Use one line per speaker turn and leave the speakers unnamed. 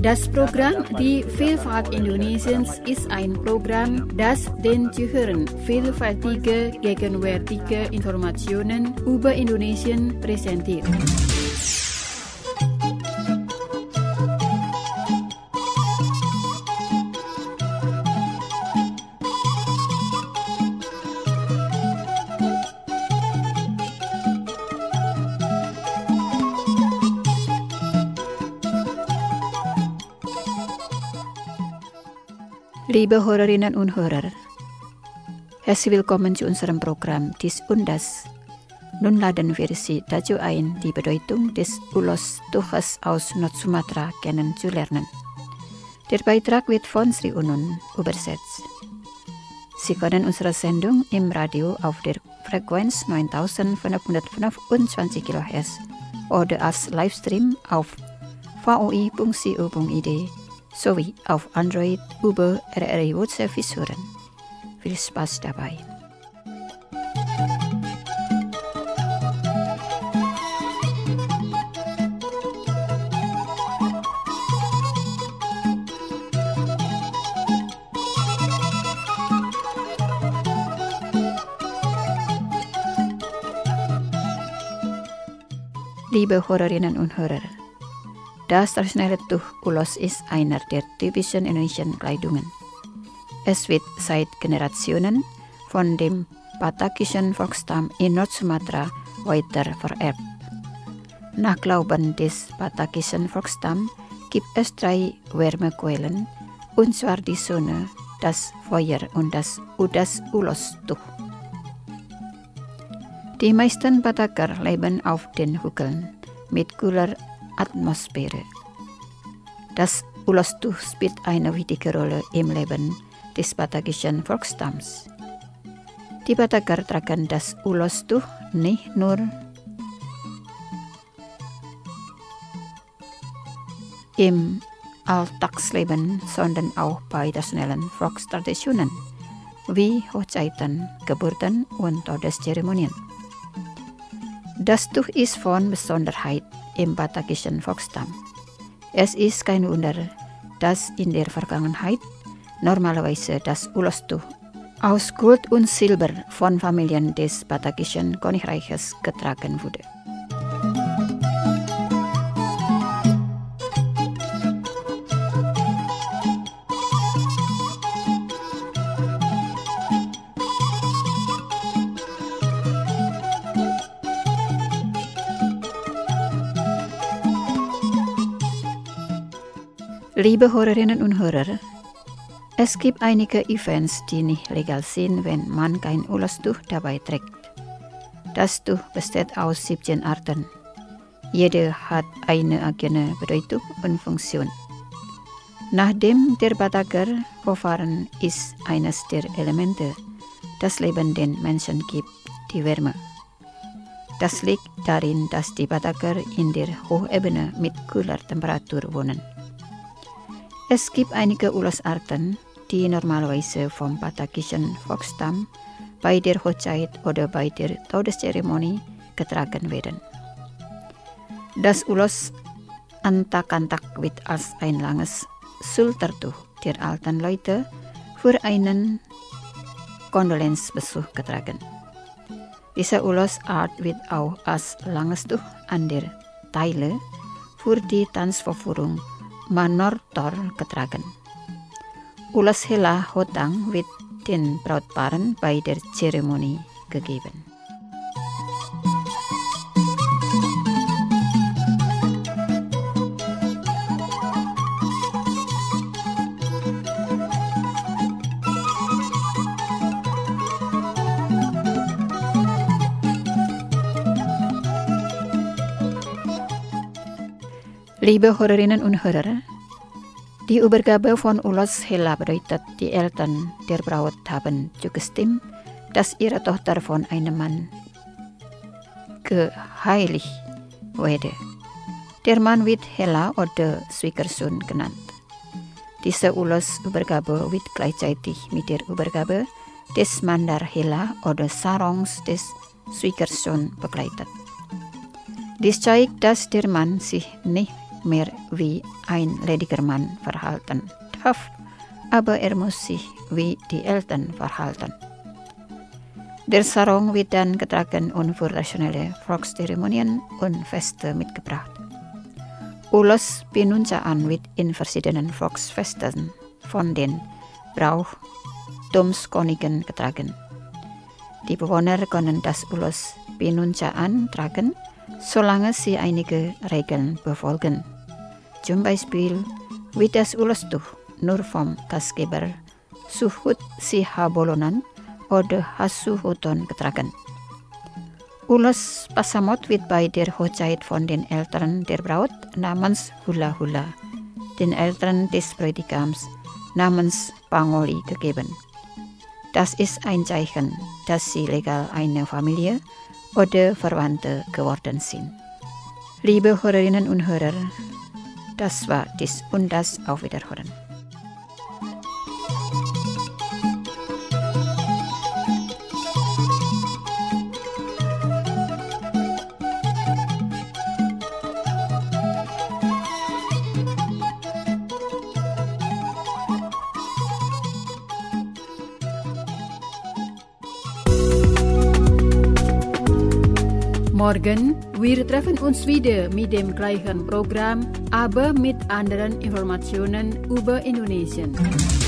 Das Programm Die Vielfalt Indonesiens ist ein Programm, das den Zuhörern vielfältige, gegenwärtige Informationen über Indonesien präsentiert. Liebe Hörerinnen und Hörer, herzlich willkommen zu unserem Programm Dies und Das. Nun laden wir Sie dazu ein, die Bedeutung des Ulos-Tuches aus Nord-Sumatra kennenzulernen. Der Beitrag wird von Sri Unun übersetzt. Sie können unsere Sendung im Radio auf der Frequenz 9525 kHz oder als Livestream auf voi.co.id sowie auf Android über RRI World Service hören. Viel Spaß dabei. Liebe Hörerinnen und Hörer, das traditionelle Tuch Ulos ist einer der typischen indonesischen Kleidungen. Es wird seit Generationen von dem batakischen Volksstamm in Nord-Sumatra weiter vererbt. Nach Glauben des batakischen Volksstamms gibt es 3 Wärmequellen, und zwar die Sonne, das Feuer und das Ulos-Tuch. Die meisten Bataker leben auf den Hügeln mit kühler Atmosphäre. Das Ulos-Tuch spielt eine wichtige Rolle im Leben des batakischen Volksstamms. Die Bataker tragen das Ulos-Tuch nicht nur im Alltagsleben, sondern auch bei traditionellen Volkstraditionen wie Hochzeiten, Geburten und Todeszeremonien. Das Tuch ist von Besonderheit im batakischen Volksstamm. Es ist kein Wunder, dass in der Vergangenheit normalerweise das Ulos-Tuch aus Gold und Silber von Familien des batakischen Königreiches getragen wurde. Liebe Hörerinnen und Hörer, es gibt einige Events, die nicht legal sind, wenn man kein Ulos-Tuch dabei trägt. Das Tuch besteht aus 17 Arten. Jede hat eine eigene Bedeutung und Funktion. Nachdem der Bataker Vorfahren ist eines der Elemente, das Leben den Menschen gibt, die Wärme. Das liegt darin, dass die Bataker in der Hochebene mit kühler Temperatur wohnen. Es gibt einige Ulos-Arten, die normalerweise vom batakischen Volksstamm bei der Hochzeit oder bei der Todeszeremonie getragen werden. Das Ulos Antak-Antak wird als ein langes Schultertuch der alten Leute für einen Kondolenzbesuch getragen. Diese Ulos-Art wird auch als langes Tuch an der Taille für die Tanzvorführung Manortor getragen. Ulos Hela Hotang wird den Brautpaaren bei der Zeremonie gegeben. Liebe Hörerinnen und Hörer, die Übergabe von Ulos Hela bedeutet, die Eltern der Braut haben zugestimmt, dass ihre Tochter von einem Mann geheiligt werde. Der Mann wird Hela oder Schwiegersohn genannt. Diese Ulos-Übergabe wird gleichzeitig mit der Übergabe des Mandar Hela oder Sarongs des Schwiegersohns begleitet. Dies zeigt, dass der Mann sich nicht mehr wie ein lediger Mann verhalten darf, aber muss sich wie die Eltern verhalten. Der Sarong wird dann getragen und für rationelle Volkszeremonien und Feste mitgebracht. Ulos Pinuncaan wird in verschiedenen Volksfesten von den Brauchtumskönigen getragen. Die Bewohner können das Ulos Pinuncaan tragen, solange sie einige Regeln befolgen. Zum Beispiel wird das Ulostuch nur vom Gastgeber Suhut Sihabolonan oder Hasuhuton getragen. Ulos Pasamot wird bei der Hochzeit von den Eltern der Braut namens Hula Hula, den Eltern des Bräutigams namens Pangoli gegeben. Das ist ein Zeichen, dass sie legal eine Familie oder Verwandte geworden sind. Liebe Hörerinnen und Hörer, das war dies und das. Auf Wiederhören.
Morgen, wir treffen uns wieder mit dem gleichen Programm, aber mit anderen Informationen über Indonesien.